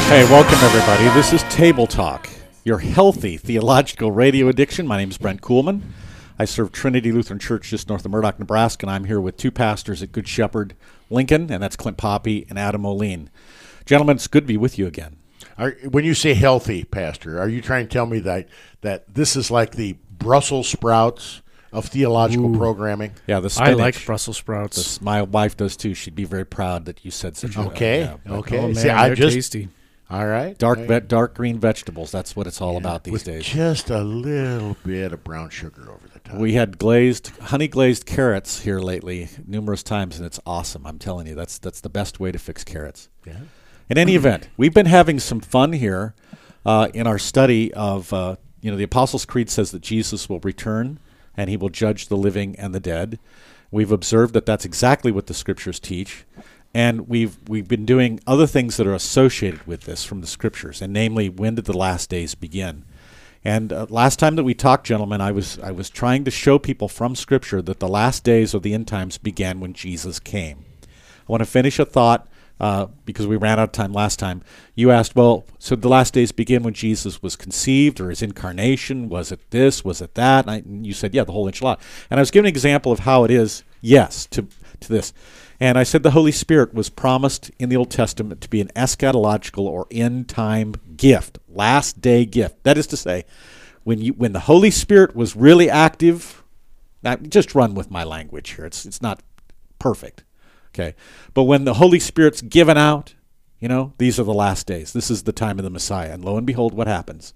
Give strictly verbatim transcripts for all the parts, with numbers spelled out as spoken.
Hey, welcome everybody. This is Table Talk, your healthy theological radio addiction. My name is Brent Kuhlman. I serve Trinity Lutheran Church just north of Murdoch, Nebraska, and I'm here with two pastors at Good Shepherd, Lincoln, and that's Clint Poppy and Adam Moline. Gentlemen, it's good to be with you again. Are, when you say healthy, Pastor, are you trying to tell me that, that this is like the Brussels sprouts of theological Ooh. programming? Yeah, the spinach. I like Brussels sprouts. This, my wife does too. She'd be very proud that you said such a Okay, yeah, but okay. Oh, man, See, I they're just, tasty. All right. Dark, all right. ve- dark green vegetables. That's what it's all about these With days. just a little bit of brown sugar over the top. We had glazed, honey glazed carrots here lately numerous times, and it's awesome. I'm telling you, that's that's the best way to fix carrots. Yeah. In any event, we've been having some fun here uh, in our study of, uh, you know, the Apostles' Creed says that Jesus will return and he will judge the living and the dead. We've observed that that's exactly what the Scriptures teach. And we've we've been doing other things that are associated with this from the Scriptures, and namely, when did the last days begin? And uh, last time that we talked, gentlemen, I was I was trying to show people from Scripture that the last days or the end times began when Jesus came. I want to finish a thought uh, because we ran out of time last time. You asked, well, so the last days begin when Jesus was conceived, or his incarnation? Was it this? Was it that? And, I, and you said, yeah, the whole enchilada. And I was giving an example of how it is, yes, to to this. And I said the Holy Spirit was promised in the Old Testament to be an eschatological or end-time gift, last-day gift. That is to say, when you when the Holy Spirit was really active, now just run with my language here. It's it's not perfect, okay? But when the Holy Spirit's given out, you know, these are the last days. This is the time of the Messiah. And lo and behold, what happens?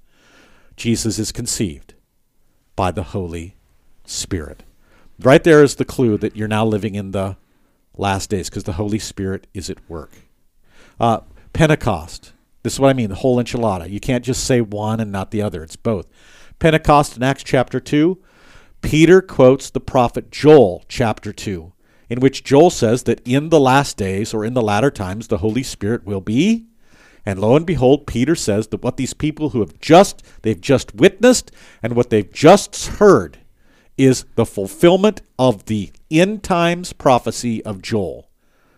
Jesus is conceived by the Holy Spirit. Right there is the clue that you're now living in the last days, because the Holy Spirit is at work. Uh, Pentecost. This is what I mean, the whole enchilada. You can't just say one and not the other. It's both. Pentecost in Acts chapter two, Peter quotes the prophet Joel chapter two, in which Joel says that in the last days, or in the latter times, the Holy Spirit will be. And lo and behold, Peter says that what these people who have just, they've just witnessed, and what they've just heard is the fulfillment of the end times prophecy of Joel.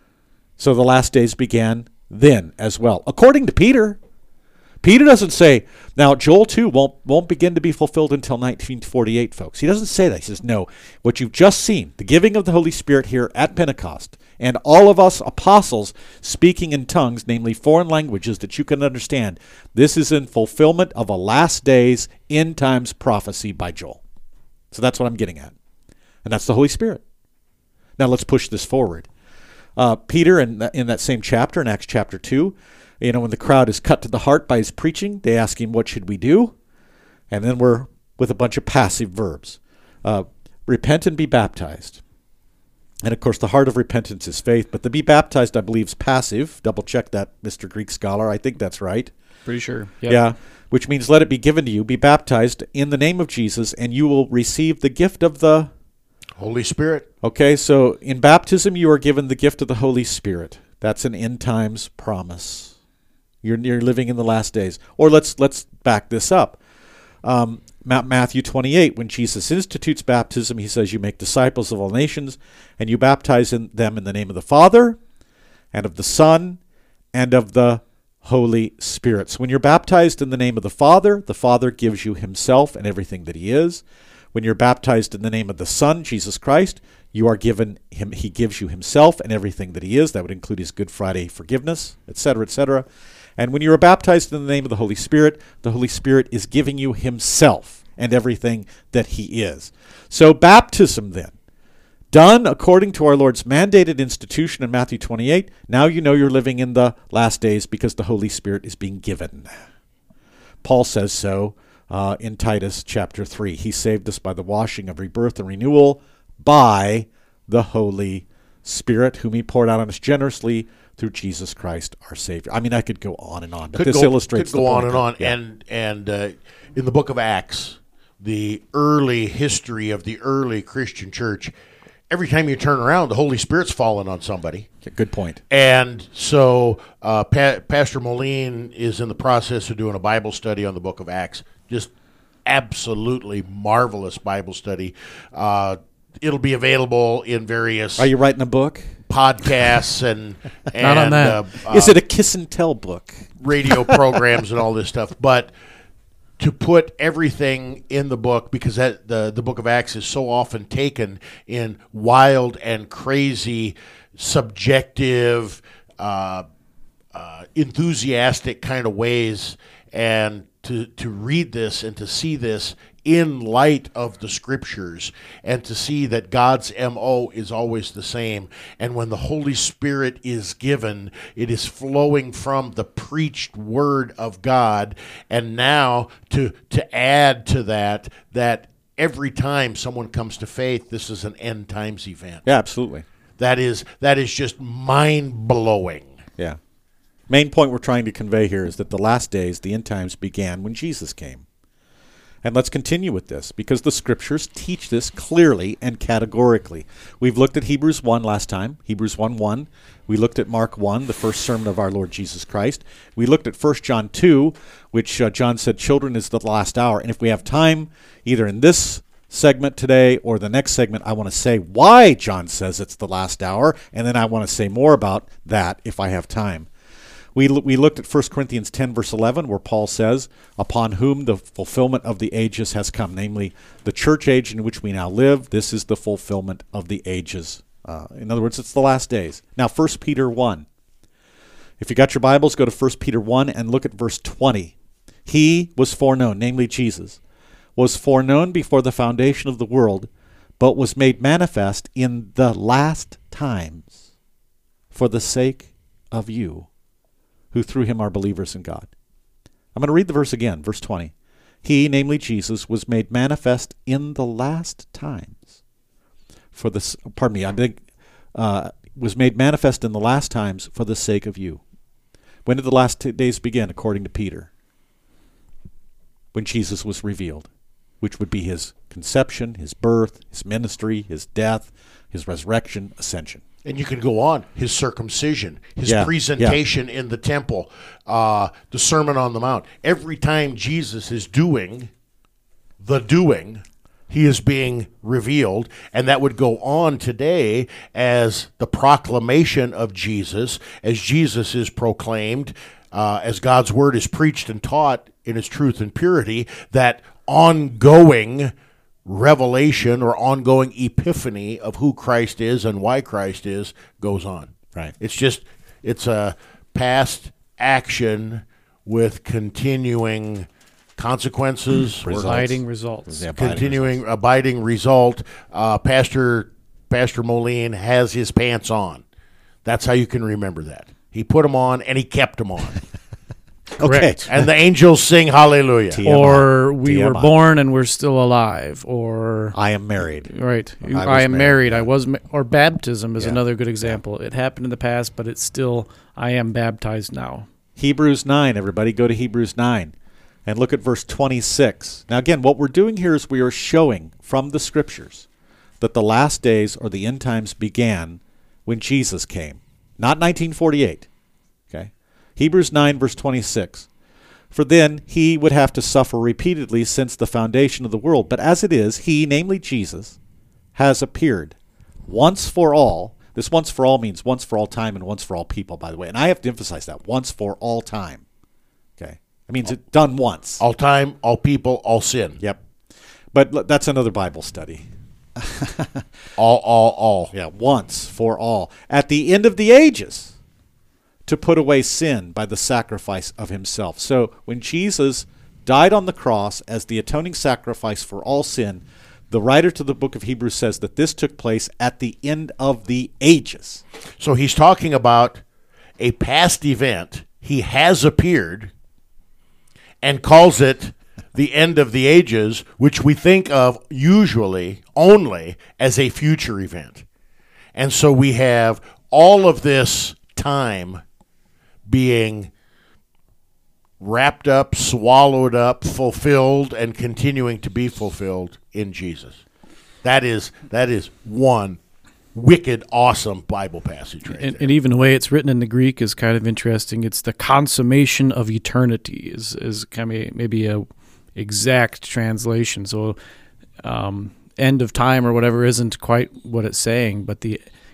So the last days began then as well, according to Peter. Peter doesn't say, now Joel two won't won't begin to be fulfilled until nineteen forty-eight, folks. He doesn't say that. He says, no, what you've just seen, the giving of the Holy Spirit here at Pentecost, and all of us apostles speaking in tongues, namely foreign languages that you can understand, this is in fulfillment of a last days end times prophecy by Joel. So that's what I'm getting at. And that's the Holy Spirit. Now let's push this forward. Uh, Peter, in that, in that same chapter, in Acts chapter two, you know, when the crowd is cut to the heart by his preaching, they ask him, what should we do? And then we're with a bunch of passive verbs. Uh, repent and be baptized. And of course, the heart of repentance is faith, but the be baptized, I believe, is passive. Double check that, Mister Greek scholar. I think that's right. Pretty sure. Yep. Yeah, which means let it be given to you, be baptized in the name of Jesus, and you will receive the gift of the Holy Spirit. Okay, so in baptism you are given the gift of the Holy Spirit. That's an end times promise. You're, you're living in the last days. Or let's let's back this up. Um, Matthew twenty-eight, when Jesus institutes baptism, he says, you make disciples of all nations, and you baptize in them in the name of the Father, and of the Son, and of the Holy Spirit. So when you're baptized in the name of the Father, the Father gives you himself and everything that he is. When you're baptized in the name of the Son, Jesus Christ, you are given him, he gives you himself and everything that he is. That would include his Good Friday forgiveness, et cetera, et cetera. And when you are baptized in the name of the Holy Spirit, the Holy Spirit is giving you himself and everything that he is. So baptism then, done according to our Lord's mandated institution in Matthew twenty-eight, now you know you're living in the last days because the Holy Spirit is being given. Paul says so uh, in Titus chapter three. He saved us by the washing of rebirth and renewal by the Holy Spirit, whom he poured out on us generously through Jesus Christ our Savior. I mean, I could go on and on, but Could this go, illustrates could go the on point. and on. Yeah. And, and uh, in the book of Acts, the early history of the early Christian church, every time you turn around, the Holy Spirit's fallen on somebody. Good point. And so uh, pa- Pastor Moline is in the process of doing a Bible study on the book of Acts. Just absolutely marvelous Bible study. Uh, it'll be available in various... Are you writing a book? podcasts and and Not on that. Uh, Is uh, it a kiss and tell book? radio programs and all this stuff, but to put everything in the book, because that, the the Book of Acts is so often taken in wild and crazy, subjective, uh, uh, enthusiastic kind of ways, and to to read this and to see this in light of the Scriptures, and to see that God's M O is always the same. And when the Holy Spirit is given, it is flowing from the preached Word of God. And now to to add to that, that every time someone comes to faith, this is an end times event. Yeah, absolutely. That is that is just mind-blowing. Yeah. Main point we're trying to convey here is that the last days, the end times, began when Jesus came. And let's continue with this, because the Scriptures teach this clearly and categorically. We've looked at Hebrews one last time, Hebrews one one. We looked at Mark one, the first sermon of our Lord Jesus Christ. We looked at First John two, which uh, John said, children is the last hour. And if we have time, either in this segment today or the next segment, I want to say why John says it's the last hour, and then I want to say more about that if I have time. We we looked at First Corinthians ten, verse eleven, where Paul says, upon whom the fulfillment of the ages has come, namely the church age in which we now live. This is the fulfillment of the ages. Uh, in other words, it's the last days. Now, First Peter one. If you got your Bibles, go to First Peter one and look at verse twenty. He was foreknown, namely Jesus, was foreknown before the foundation of the world, but was made manifest in the last times for the sake of you, who through him are believers in God. I'm going to read the verse again, verse twenty. He, namely Jesus, was made manifest in the last times for the, pardon me, I think, uh, was made manifest in the last times for the sake of you. When did the last two days begin, according to Peter? When Jesus was revealed, which would be his conception, his birth, his ministry, his death, his resurrection, ascension. And you can go on. His circumcision, his Yeah, presentation in the temple, uh, the Sermon on the Mount. Every time Jesus is doing the doing, he is being revealed. And that would go on today as the proclamation of Jesus, as Jesus is proclaimed, uh, as God's word is preached and taught in its truth and purity, that ongoing revelation or ongoing epiphany of who Christ is and why Christ is goes on. Right. It's just, it's a past action with continuing consequences, Results. Abiding results. Yeah, abiding continuing results. abiding result. Uh, Pastor Pastor Moline has his pants on. That's how you can remember that. He put them on and he kept them on. Okay. Correct. And the angels sing hallelujah. T M I. Or we T M I. were born and we're still alive. Or I am married. right, I I, was am married, married. yeah. I was. Ma- or baptism is Yeah. another good example. It happened in the past, but it's still I am baptized now. Hebrews nine, everybody, go to Hebrews nine and look at verse twenty-six. Now, again, what we're doing here is we are showing from the Scriptures that the last days or the end times began when Jesus came, not nineteen forty-eight. Okay, Hebrews nine, verse twenty-six. For then he would have to suffer repeatedly since the foundation of the world. But as it is, he, namely Jesus, has appeared once for all. This once for all means once for all time and once for all people, by the way. And I have to emphasize that, once for all time. Okay? It means it's done once. All time, all people, all sin. Yep. But l- that's another Bible study. All, all, all. Yeah, once for all. At the end of the ages, to put away sin by the sacrifice of himself. So when Jesus died on the cross as the atoning sacrifice for all sin, the writer to the book of Hebrews says that this took place at the end of the ages. So he's talking about a past event. He has appeared and calls it the end of the ages, which we think of usually only as a future event. And so we have all of this time being wrapped up, swallowed up, fulfilled, and continuing to be fulfilled in Jesus. That is that is one wicked, awesome Bible passage right And, there. and even the way it's written in the Greek is kind of interesting. It's the consummation of eternity is is kind of maybe a exact translation. So um, end of time or whatever isn't quite what it's saying, but the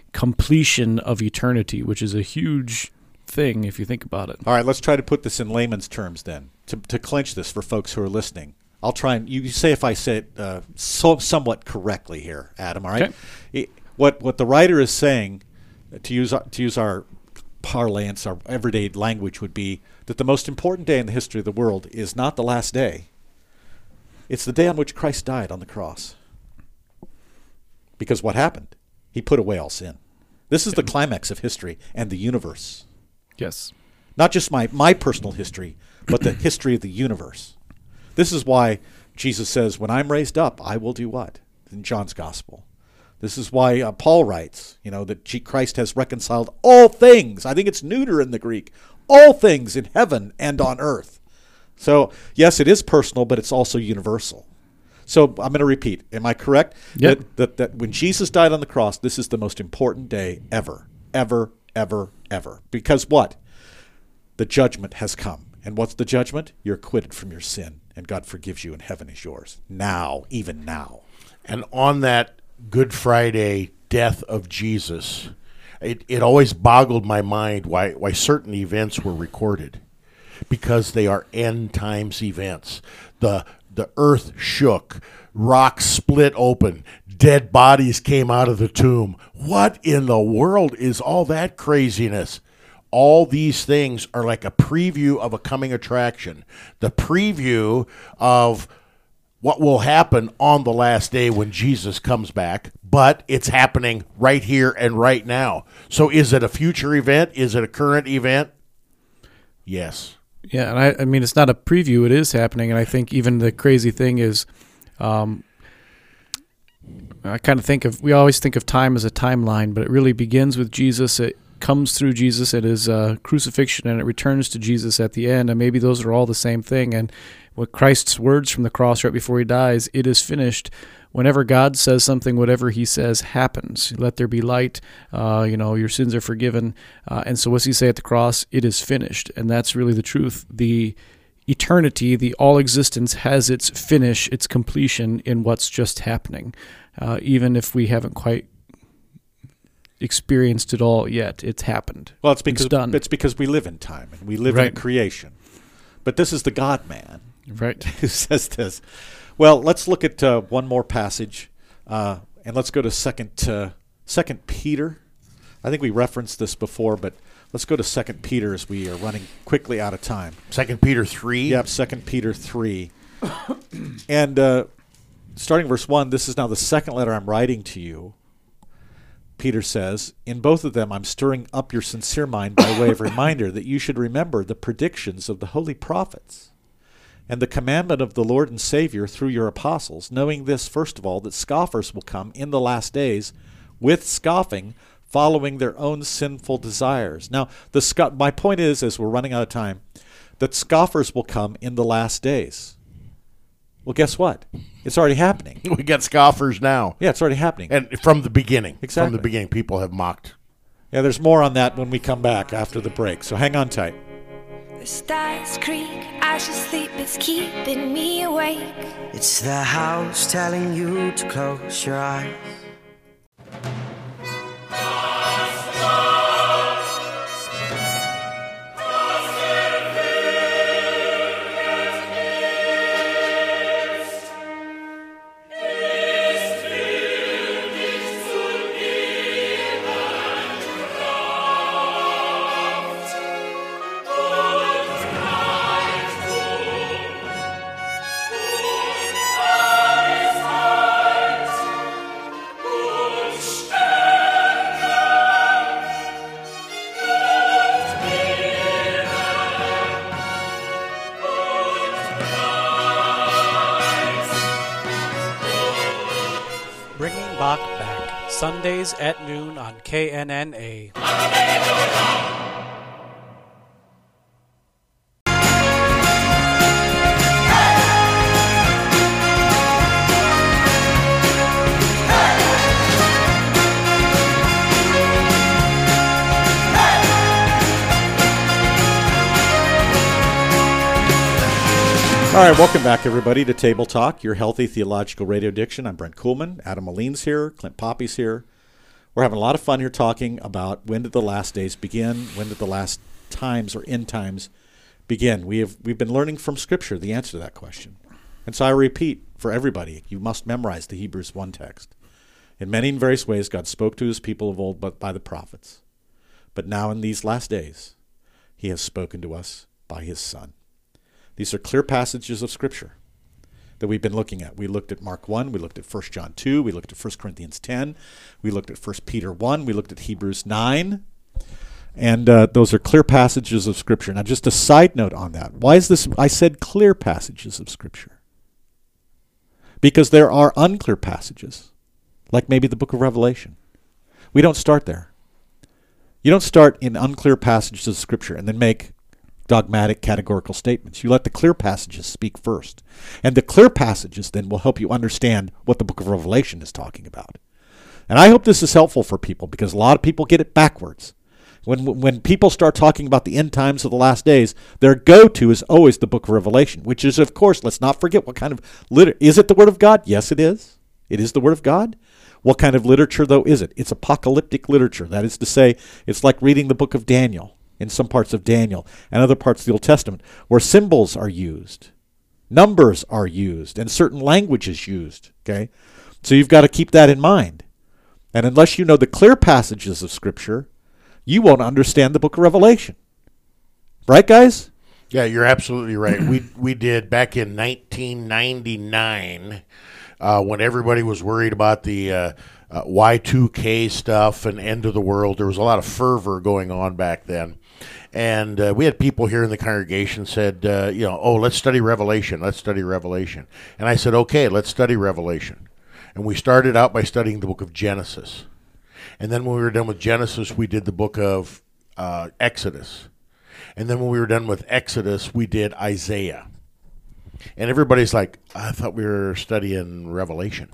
completion of eternity, which is a huge thing if you think about it. All right, let's try to put this in layman's terms then, to, to clinch this for folks who are listening. I'll try and you say if I say it uh, so, somewhat correctly here, Adam. All right. Okay. It, what what the writer is saying, to use our, to use our parlance, our everyday language, would be that the most important day in the history of the world is not the last day. It's the day on which Christ died on the cross. Because what happened? He put away all sin. This is the climax of history and the universe. Yes. Not just my, my personal history, but the history of the universe. This is why Jesus says, when I'm raised up, I will do what? In John's Gospel. This is why uh, Paul writes, you know, that G- Christ has reconciled all things. I think it's neuter in the Greek. All things in heaven and on earth. So, yes, it is personal, but it's also universal. So I'm going to repeat. Am I correct? Yep. That, that, that when Jesus died on the cross, this is the most important day ever, ever, ever, ever. Because what? The judgment has come. And what's the judgment? You're acquitted from your sin, and God forgives you, and heaven is yours. Now, even now. And on that Good Friday death of Jesus, it, it always boggled my mind why, why certain events were recorded. Because they are end times events. The the earth shook, rocks split open, dead bodies came out of the tomb. What in the world is all that craziness? All these things are like a preview of a coming attraction. The preview of what will happen on the last day when Jesus comes back, but it's happening right here and right now. So is it a future event? Is it a current event? Yes. Yeah, and I, I mean, it's not a preview. It is happening, and I think even the crazy thing is, um, I kind of think of, we always think of time as a timeline, but it really begins with Jesus. It comes through Jesus at his uh, crucifixion, and it returns to Jesus at the end, and maybe those are all the same thing. And what Christ's words from the cross right before he dies, it is finished. Whenever God says something, whatever he says happens. Let there be light, uh, you know, your sins are forgiven. Uh, and so what's he say at the cross? It is finished. And that's really the truth. The eternity, the all existence has its finish, its completion in what's just happening. Uh, even if we haven't quite experienced it all yet, it's happened. Well, it's because it's done. It's because we live in time and we live Right. in creation. But this is the God-man Right. who says this. Well, let's look at uh, one more passage, uh, and let's go to Second uh, Second Peter. I think we referenced this before, but let's go to Second Peter as we are running quickly out of time. Second Peter three. Yep, Second Peter three, and uh, starting verse one. This is now the second letter I'm writing to you. Peter says, in both of them I'm stirring up your sincere mind by way of reminder that you should remember the predictions of the holy prophets and the commandment of the Lord and Savior through your apostles, knowing this, first of all, that scoffers will come in the last days with scoffing, following their own sinful desires. Now, the sco- my point is, as we're running out of time, that scoffers will come in the last days. Well, guess what? It's already happening. We got scoffers now. Yeah, it's already happening. And from the beginning. Exactly. From the beginning, people have mocked. Yeah, there's more on that when we come back after the break, so hang on tight. The stars creak, I should sleep, it's keeping me awake. It's the house telling you to close your eyes. Bringing Bach back, Sundays at noon on K N N A. All right, welcome back, everybody, to Table Talk, your healthy theological radio diction. I'm Brent Kuhlman. Adam Moline's here. Clint Poppy's here. We're having a lot of fun here talking about when did the last days begin, when did the last times or end times begin. We have, we've been learning from Scripture the answer to that question. And so I repeat for everybody, you must memorize the Hebrews one text. In many and various ways, God spoke to his people of old but by the prophets. But now in these last days, he has spoken to us by his Son. These are clear passages of Scripture that we've been looking at. We looked at Mark one, we looked at First John two, we looked at First Corinthians ten, we looked at First Peter one, we looked at Hebrews nine, and uh, those are clear passages of Scripture. Now just a side note on that. Why is this? I said clear passages of Scripture. Because there are unclear passages, like maybe the book of Revelation. We don't start there. You don't start in unclear passages of Scripture and then make dogmatic categorical statements. You let the clear passages speak first. And the clear passages then will help you understand what the book of Revelation is talking about. And I hope this is helpful for people because a lot of people get it backwards. When when people start talking about the end times of the last days, their go-to is always the book of Revelation, which is, of course, let's not forget what kind of liter- is it the Word of God? Yes, it is. It is the Word of God. What kind of literature, though, is it? It's apocalyptic literature. That is to say, it's like reading the book of Daniel, in some parts of Daniel and other parts of the Old Testament, where symbols are used, numbers are used, and certain language is used. Okay, so you've got to keep that in mind. And unless you know the clear passages of Scripture, you won't understand the book of Revelation. Right, guys? Yeah, you're absolutely right. we we did back in nineteen ninety-nine uh, when everybody was worried about the uh, uh, Y two K stuff and end of the world. There was a lot of fervor going on back then. And uh, we had people here in the congregation said, uh, you know, oh, let's study Revelation. Let's study Revelation. And I said, okay, let's study Revelation. And we started out by studying the book of Genesis. And then when we were done with Genesis, we did the book of uh, Exodus. And then when we were done with Exodus, we did Isaiah. And everybody's like, I thought we were studying Revelation.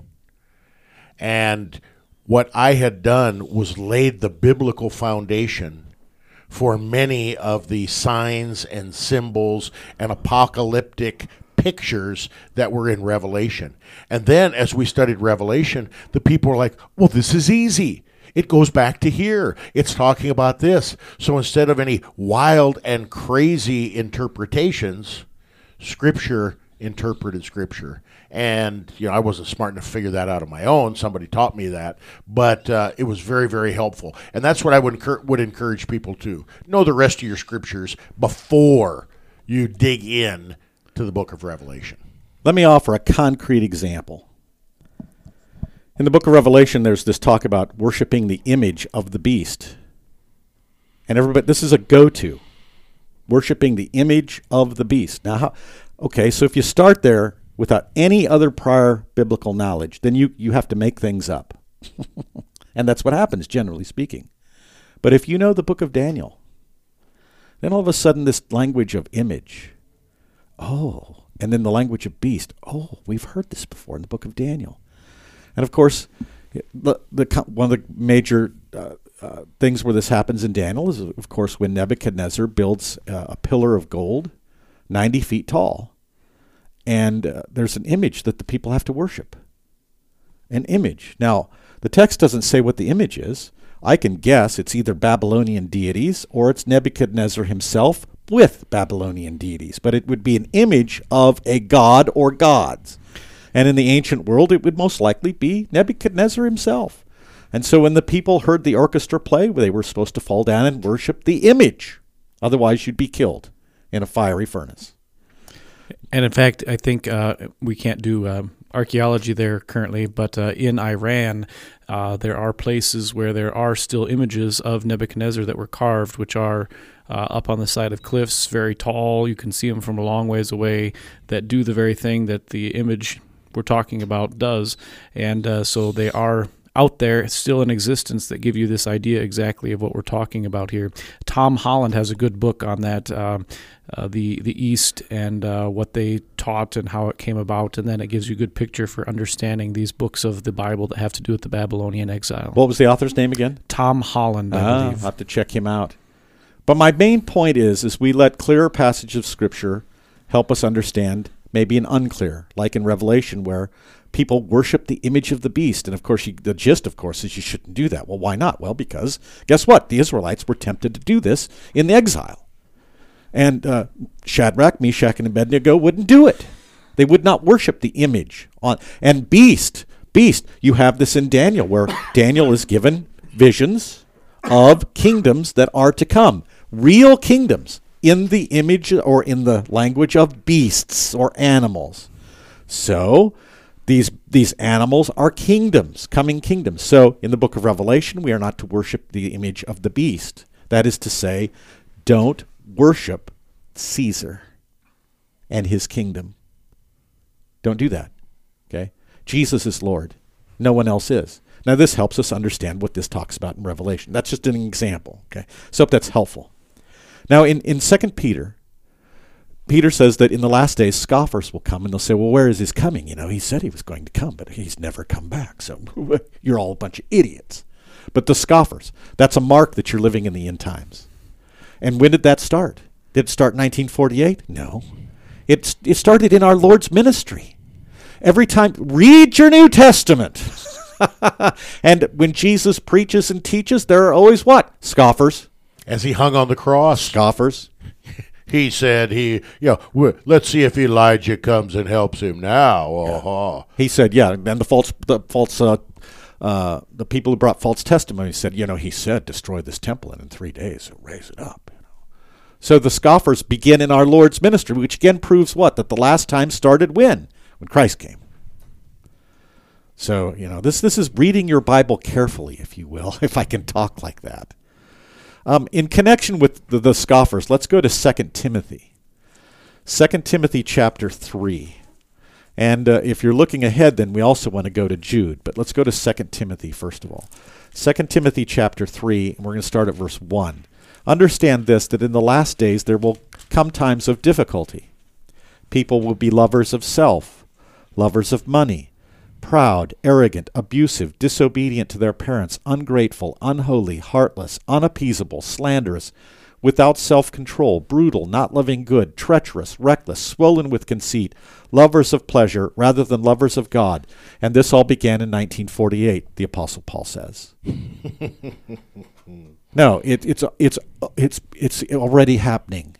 And what I had done was laid the biblical foundation for many of the signs and symbols and apocalyptic pictures that were in Revelation. And then as we studied Revelation, the people were like, well, this is easy. It goes back to here. It's talking about this. So instead of any wild and crazy interpretations, Scripture interpreted Scripture. And, you know, I wasn't smart enough to figure that out on my own. Somebody taught me that. But uh, it was very, very helpful. And that's what I would, encur- would encourage people to. Know the rest of your Scriptures before you dig in to the book of Revelation. Let me offer a concrete example. In the book of Revelation, there's this talk about worshiping the image of the beast. And everybody, this is a go-to. Worshiping the image of the beast. Now, how, okay, so if you start there without any other prior biblical knowledge, then you, you have to make things up. And that's what happens, generally speaking. But if you know the book of Daniel, then all of a sudden this language of image, oh, and then the language of beast, oh, we've heard this before in the book of Daniel. And of course, the, the one of the major uh, uh, things where this happens in Daniel is, of course, when Nebuchadnezzar builds uh, a pillar of gold ninety feet tall. And uh, there's an image that the people have to worship. An image. Now, the text doesn't say what the image is. I can guess it's either Babylonian deities or it's Nebuchadnezzar himself with Babylonian deities. But it would be an image of a god or gods. And in the ancient world, it would most likely be Nebuchadnezzar himself. And so when the people heard the orchestra play, they were supposed to fall down and worship the image. Otherwise, you'd be killed in a fiery furnace. And in fact, I think uh, we can't do uh, archaeology there currently, but uh, in Iran, uh, there are places where there are still images of Nebuchadnezzar that were carved, which are uh, up on the side of cliffs, very tall. You can see them from a long ways away, that do the very thing that the image we're talking about does. And uh, so they are out there, still in existence, that give you this idea exactly of what we're talking about here. Tom Holland has a good book on that, uh, uh, the the East and uh, what they taught and how it came about, and then it gives you a good picture for understanding these books of the Bible that have to do with the Babylonian exile. What was the author's name again? Tom Holland, I ah, believe. I'll have to check him out. But my main point is, is we let clearer passages of Scripture help us understand maybe an unclear, like in Revelation, where people worship the image of the beast. And of course, you, the gist, of course, is you shouldn't do that. Well, why not? Well, because guess what? The Israelites were tempted to do this in the exile. And uh, Shadrach, Meshach, and Abednego wouldn't do it. They would not worship the image on and beast. Beast. You have this in Daniel, where Daniel is given visions of kingdoms that are to come, real kingdoms in the image or in the language of beasts or animals. So these these animals are kingdoms, coming kingdoms. So in the book of Revelation, we are not to worship the image of the beast. That is to say, don't worship Caesar and his kingdom. Don't do that. Okay? Jesus is Lord. No one else is. Now this helps us understand what this talks about in Revelation. That's just an example. Okay? So hope that's helpful. Now in, in Second Peter, Peter says that in the last days scoffers will come and they'll say, well, where is his coming? You know, he said he was going to come, but he's never come back. So you're all a bunch of idiots. But the scoffers, that's a mark that you're living in the end times. And when did that start? Did it start in nineteen forty-eight? No. It, it started in our Lord's ministry. Every time, read your New Testament. And when Jesus preaches and teaches, there are always what? Scoffers. As he hung on the cross, Scoffers. he said, "He, you know, w- let's see if Elijah comes and helps him now." Uh-huh. He said, yeah, and the false, the false, uh, uh, the people who brought false testimony said, you know, he said, destroy this temple, and in three days he'll raise it up. You know. So the scoffers begin in our Lord's ministry, which again proves what? That the last time started when? When Christ came. So, you know, this this is reading your Bible carefully, if you will, if I can talk like that. Um, in connection with the, the scoffers, let's go to Second Timothy. Second Timothy chapter three. And uh, if you're looking ahead, then we also want to go to Jude. But let's go to Second Timothy first of all. Second Timothy chapter three, and we're going to start at verse one. Understand this, that in the last days there will come times of difficulty. People will be lovers of self, lovers of money, proud, arrogant, abusive, disobedient to their parents, ungrateful, unholy, heartless, unappeasable, slanderous, without self-control, brutal, not loving good, treacherous, reckless, swollen with conceit, lovers of pleasure rather than lovers of God. And this all began in nineteen forty-eight, the Apostle Paul says. No, it, it's it's it's it's already happening.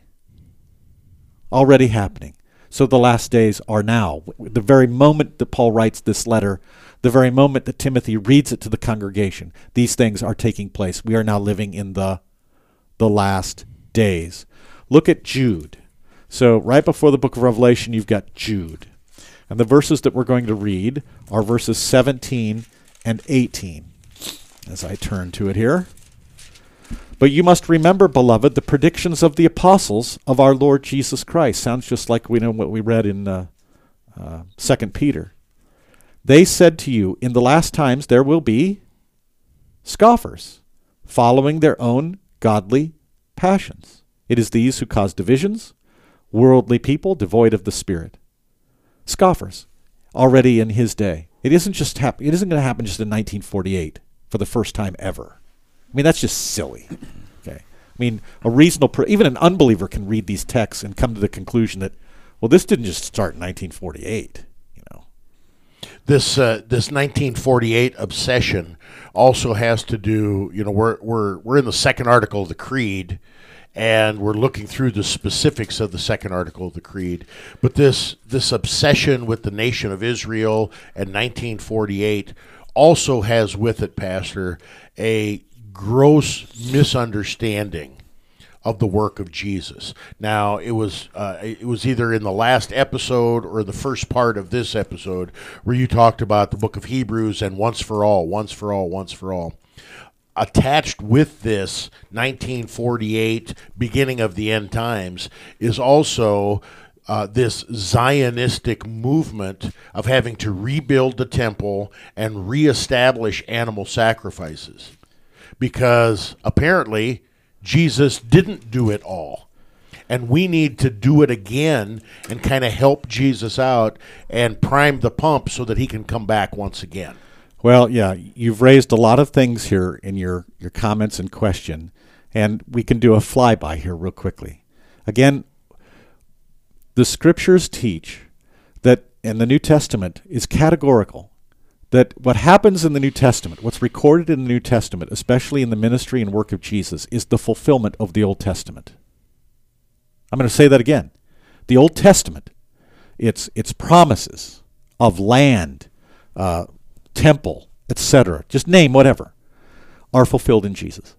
Already happening. So the last days are now. The very moment that Paul writes this letter, the very moment that Timothy reads it to the congregation, these things are taking place. We are now living in the the last days. Look at Jude. So right before the book of Revelation, you've got Jude. And the verses that we're going to read are verses seventeen and eighteen. As I turn to it here. But you must remember, beloved, the predictions of the apostles of our Lord Jesus Christ. Sounds just like we know what we read in uh, uh, Second Peter. They said to you, in the last times there will be scoffers, following their own godly passions. It is these who cause divisions, worldly people devoid of the Spirit. Scoffers, already in his day. It isn't just hap- It isn't going to happen just in nineteen forty-eight for the first time ever. I mean, that's just silly. Okay. I mean, a reasonable, per- even an unbeliever can read these texts and come to the conclusion that, well, this didn't just start in nineteen forty-eight. You know, this uh, this nineteen forty-eight obsession also has to do. You know, we're we're we're in the second article of the Creed, and we're looking through the specifics of the second article of the Creed. But this this obsession with the nation of Israel and nineteen forty-eight also has with it, Pastor, a gross misunderstanding of the work of Jesus. Now, it was uh, it was either in the last episode or the first part of this episode where you talked about the book of Hebrews and once for all, once for all, once for all. Attached with this nineteen forty-eight beginning of the end times is also uh, this Zionistic movement of having to rebuild the temple and reestablish animal sacrifices. Because apparently Jesus didn't do it all. And we need to do it again and kind of help Jesus out and prime the pump so that he can come back once again. Well, yeah, you've raised a lot of things here in your, your comments and question, and we can do a flyby here real quickly. Again, the scriptures teach that in the New Testament is categorical. That what happens in the New Testament, what's recorded in the New Testament, especially in the ministry and work of Jesus, is the fulfillment of the Old Testament. I'm going to say that again. The Old Testament, its its promises of land, uh, temple, et cetera, just name whatever, are fulfilled in Jesus.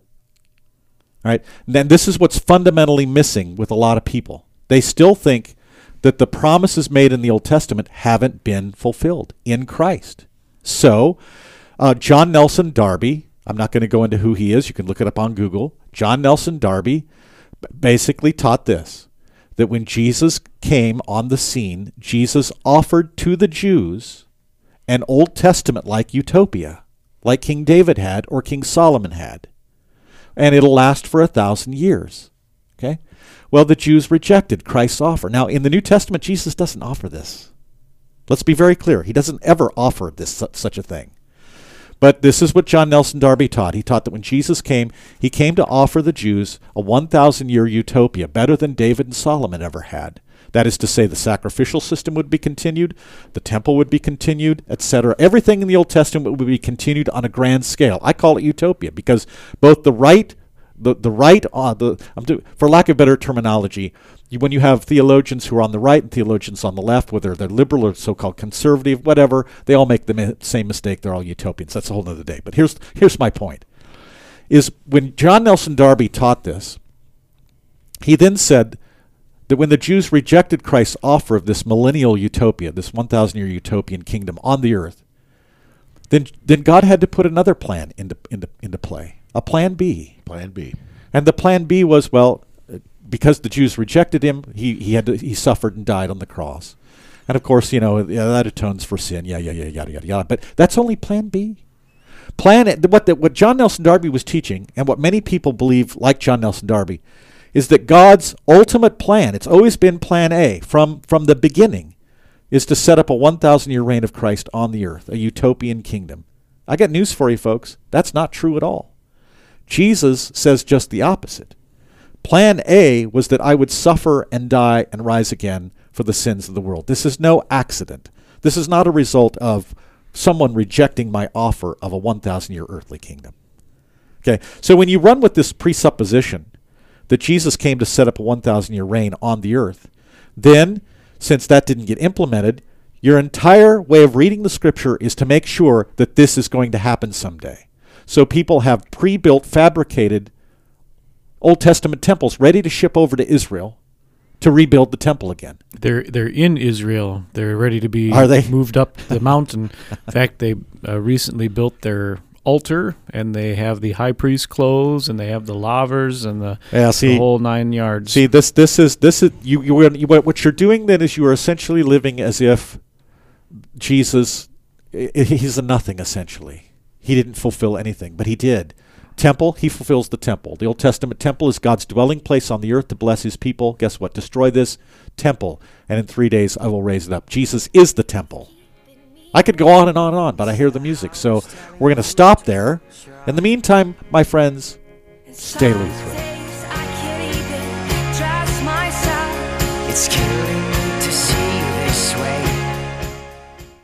All right? And then this is what's fundamentally missing with a lot of people. They still think that the promises made in the Old Testament haven't been fulfilled in Christ. So, uh, John Nelson Darby, I'm not going to go into who he is. You can look it up on Google. John Nelson Darby basically taught this, that when Jesus came on the scene, Jesus offered to the Jews an Old Testament-like utopia, like King David had or King Solomon had. And it'll last for a thousand years. Okay? Well, the Jews rejected Christ's offer. Now, in the New Testament, Jesus doesn't offer this. Let's be very clear. He doesn't ever offer this such a thing. But this is what John Nelson Darby taught. He taught that when Jesus came, he came to offer the Jews a one thousand year utopia, better than David and Solomon ever had. That is to say, the sacrificial system would be continued, the temple would be continued, et cetera. Everything in the Old Testament would be continued on a grand scale. I call it utopia because both the right, the the right, uh, the I'm do, for lack of better terminology, you, when you have theologians who are on the right and theologians on the left, whether they're liberal or so-called conservative, whatever, they all make the mi- same mistake. They're all utopians. That's a whole other day. But here's here's my point: is when John Nelson Darby taught this, he then said that when the Jews rejected Christ's offer of this millennial utopia, this one thousand year utopian kingdom on the earth, then then God had to put another plan into into into play, a plan B. Plan B. And the plan B was, well, because the Jews rejected him, he he had to, he suffered and died on the cross. And of course, you know, yeah, that atones for sin. Yeah, yeah, yeah, yada, yada, yada. But that's only plan B. Plan what the, what John Nelson Darby was teaching, and what many people believe, like John Nelson Darby, is that God's ultimate plan, it's always been plan A from, from the beginning, is to set up a one thousand year reign of Christ on the earth, a utopian kingdom. I got news for you, folks. That's not true at all. Jesus says just the opposite. Plan A was that I would suffer and die and rise again for the sins of the world. This is no accident. This is not a result of someone rejecting my offer of a one thousand year earthly kingdom. Okay, so when you run with this presupposition that Jesus came to set up a one thousand year reign on the earth, then, since that didn't get implemented, your entire way of reading the scripture is to make sure that this is going to happen someday. So people have pre-built, fabricated Old Testament temples ready to ship over to Israel to rebuild the temple again. They're they're in Israel. They're ready to be Are they? moved up the mountain. In fact, they uh, recently built their altar, and they have the high priest clothes, and they have the lavers, and the, Yeah, see- the whole nine yards. See, this this is this is you, you, you what you're doing then is you are essentially living as if Jesus, i- he's a nothing essentially. He didn't fulfill anything, but he did. Temple, he fulfills the temple. The Old Testament temple is God's dwelling place on the earth to bless his people. Guess what? Destroy this temple, and in three days I will raise it up. Jesus is the temple. I could go on and on and on, but I hear the music, so we're going to stop there. In the meantime, my friends, stay Lutheran. I can't even trust myself. It's killing